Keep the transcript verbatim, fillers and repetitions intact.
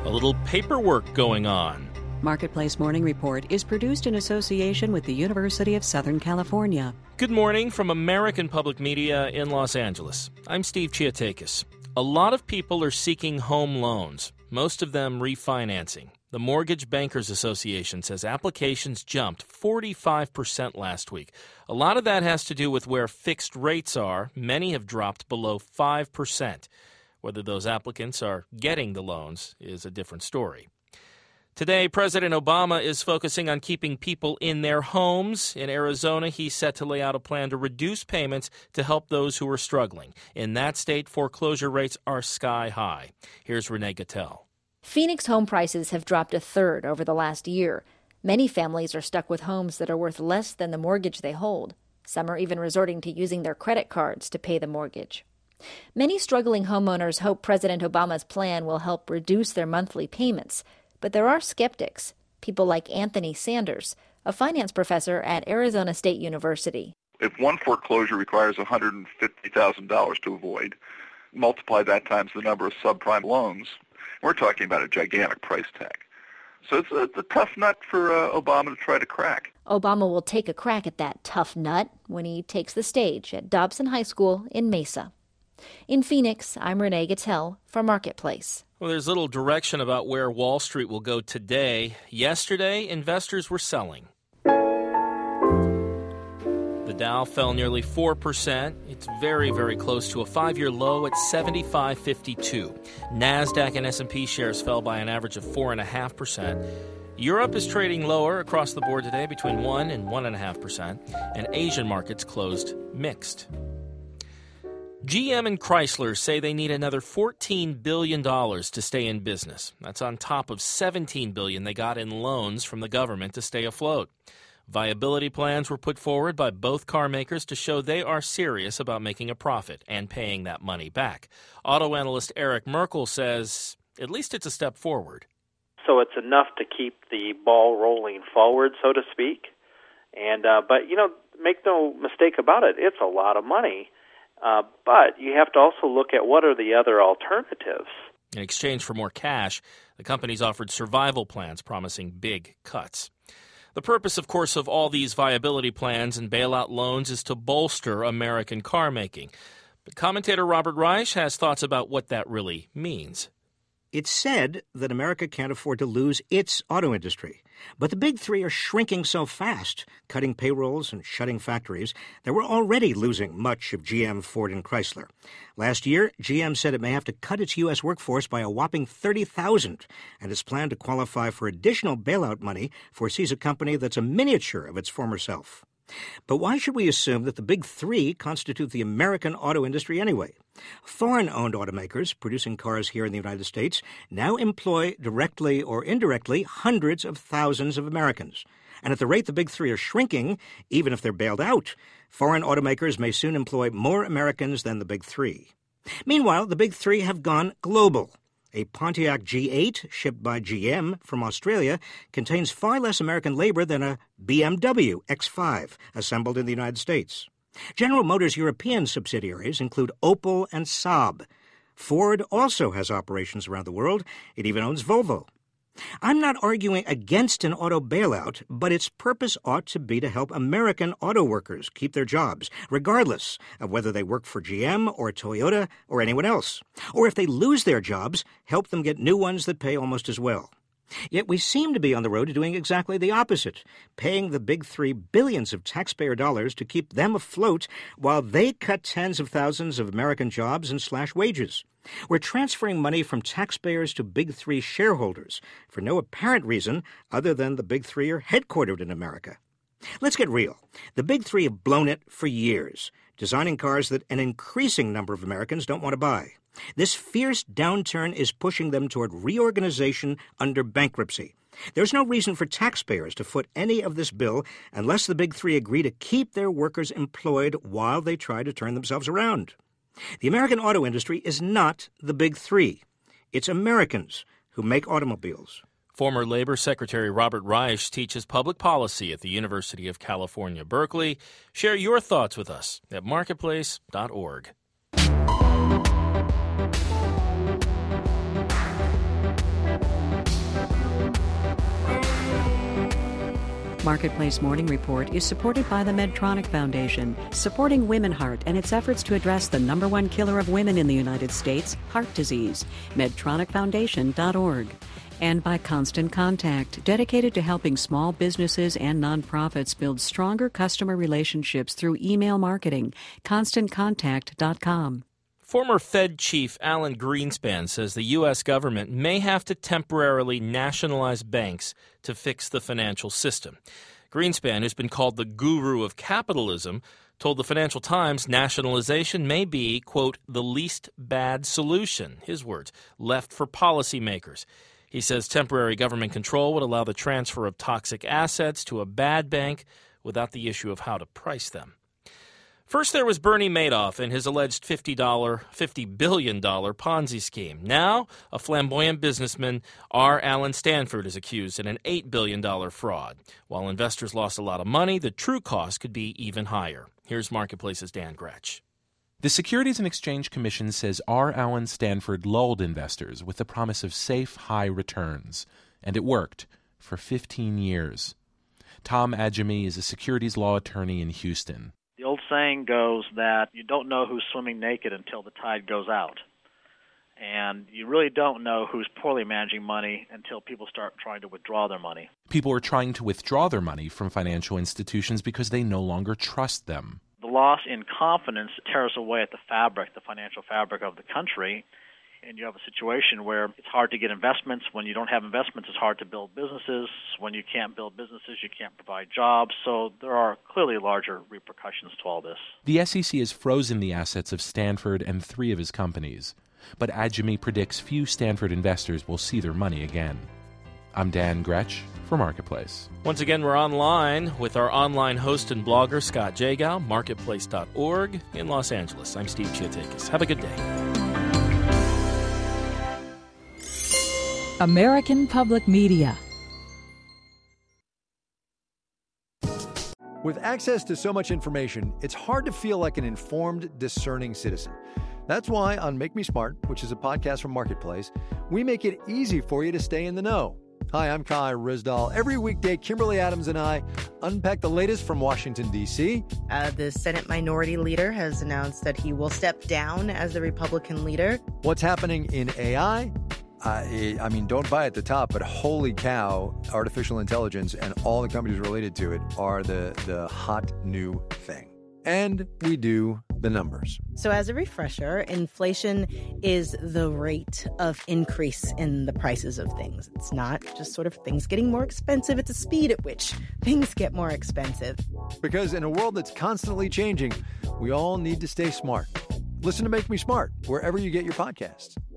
A little paperwork going on. Marketplace Morning Report is produced in association with the University of Southern California. Good morning from American Public Media in Los Angeles. I'm Steve Chiatakis. A lot of people are seeking home loans, most of them refinancing. The Mortgage Bankers Association says applications jumped forty-five percent last week. A lot of that has to do with where fixed rates are. Many have dropped below five percent. Whether those applicants are getting the loans is a different story. Today, President Obama is focusing on keeping people in their homes. In Arizona, he's set to lay out a plan to reduce payments to help those who are struggling. In that state, foreclosure rates are sky high. Here's Renee Gattel. Phoenix home prices have dropped a third over the last year. Many families are stuck with homes that are worth less than the mortgage they hold. Some are even resorting to using their credit cards to pay the mortgage. Many struggling homeowners hope President Obama's plan will help reduce their monthly payments. But there are skeptics, people like Anthony Sanders, a finance professor at Arizona State University. If one foreclosure requires one hundred fifty thousand dollars to avoid, multiply that times the number of subprime loans, we're talking about a gigantic price tag. So it's a, it's a tough nut for uh, Obama to try to crack. Obama will take a crack at that tough nut when he takes the stage at Dobson High School in Mesa. In Phoenix, I'm Renee Gattel for Marketplace. Well, there's little direction about where Wall Street will go today. Yesterday, investors were selling. The Dow fell nearly four percent. It's very, very close to a five-year low at seventy-five fifty-two. NASDAQ and S and P shares fell by an average of four point five percent. Europe is trading lower across the board today, between one and one point five percent. And Asian markets closed mixed. G M and Chrysler say they need another fourteen billion dollars to stay in business. That's on top of seventeen billion dollars they got in loans from the government to stay afloat. Viability plans were put forward by both car makers to show they are serious about making a profit and paying that money back. Auto analyst Eric Merkel says at least it's a step forward. So it's enough to keep the ball rolling forward, so to speak. And uh, but, you know, make no mistake about it, it's a lot of money. Uh, but you have to also look at what are the other alternatives. In exchange for more cash, the companies offered survival plans promising big cuts. The purpose, of course, of all these viability plans and bailout loans is to bolster American car making. But commentator Robert Reich has thoughts about what that really means. It's said that America can't afford to lose its auto industry. But the big three are shrinking so fast, cutting payrolls and shutting factories, that we're already losing much of G M, Ford, and Chrysler. Last year, G M said it may have to cut its U S workforce by a whopping thirty thousand, and its plan to qualify for additional bailout money foresees a company that's a miniature of its former self. But why should we assume that the big three constitute the American auto industry anyway? Foreign-owned automakers producing cars here in the United States now employ directly or indirectly hundreds of thousands of Americans. And at the rate the big three are shrinking, even if they're bailed out, foreign automakers may soon employ more Americans than the big three. Meanwhile, the big three have gone global. A Pontiac G eight, shipped by G M from Australia, contains far less American labor than a B M W X five, assembled in the United States. General Motors' European subsidiaries include Opel and Saab. Ford also has operations around the world. It even owns Volvo. I'm not arguing against an auto bailout, but its purpose ought to be to help American auto workers keep their jobs, regardless of whether they work for G M or Toyota or anyone else. Or if they lose their jobs, help them get new ones that pay almost as well. Yet we seem to be on the road to doing exactly the opposite, paying the big three billions of taxpayer dollars to keep them afloat while they cut tens of thousands of American jobs and slash wages. We're transferring money from taxpayers to big three shareholders for no apparent reason other than the big three are headquartered in America. Let's get real. The big three have blown it for years, designing cars that an increasing number of Americans don't want to buy. This fierce downturn is pushing them toward reorganization under bankruptcy. There's no reason for taxpayers to foot any of this bill unless the big three agree to keep their workers employed while they try to turn themselves around. The American auto industry is not the big three. It's Americans who make automobiles. Former Labor Secretary Robert Reich teaches public policy at the University of California, Berkeley. Share your thoughts with us at marketplace dot org. Marketplace Morning Report is supported by the Medtronic Foundation, supporting Women Heart and its efforts to address the number one killer of women in the United States, heart disease. medtronic foundation dot org. And by Constant Contact, dedicated to helping small businesses and nonprofits build stronger customer relationships through email marketing. constant contact dot com. Former Fed Chief Alan Greenspan says the U S government may have to temporarily nationalize banks to fix the financial system. Greenspan, who's been called the guru of capitalism, told the Financial Times nationalization may be, quote, the least bad solution, his words, left for policymakers. He says temporary government control would allow the transfer of toxic assets to a bad bank without the issue of how to price them. First, there was Bernie Madoff and his alleged fifty billion dollars Ponzi scheme. Now, a flamboyant businessman, R. Alan Stanford, is accused in an eight billion dollars fraud. While investors lost a lot of money, the true cost could be even higher. Here's Marketplace's Dan Gretsch. The Securities and Exchange Commission says R. Alan Stanford lulled investors with the promise of safe, high returns. And it worked for fifteen years. Tom Adjemi is a securities law attorney in Houston. The old saying goes that you don't know who's swimming naked until the tide goes out. And you really don't know who's poorly managing money until people start trying to withdraw their money. People are trying to withdraw their money from financial institutions because they no longer trust them. The loss in confidence tears away at the fabric, the financial fabric of the country. And you have a situation where it's hard to get investments. When you don't have investments, it's hard to build businesses. When you can't build businesses, you can't provide jobs. So there are clearly larger repercussions to all this. The S E C has frozen the assets of Stanford and three of his companies. But Adjemi predicts few Stanford investors will see their money again. I'm Dan Gretsch for Marketplace. Once again, we're online with our online host and blogger, Scott Jagow, marketplace dot org in Los Angeles. I'm Steve Chiatakis. Have a good day. American Public Media. With access to so much information, it's hard to feel like an informed, discerning citizen. That's why on Make Me Smart, which is a podcast from Marketplace, we make it easy for you to stay in the know. Hi, I'm Kai Rizdal. Every weekday, Kimberly Adams and I unpack the latest from Washington, D C Uh, the Senate Minority Leader has announced that he will step down as the Republican leader. What's happening in A I? I, I mean, don't buy at the top, but holy cow, artificial intelligence and all the companies related to it are the, the hot new thing. And we do the numbers. So as a refresher, inflation is the rate of increase in the prices of things. It's not just sort of things getting more expensive. It's the speed at which things get more expensive. Because in a world that's constantly changing, we all need to stay smart. Listen to Make Me Smart wherever you get your podcasts.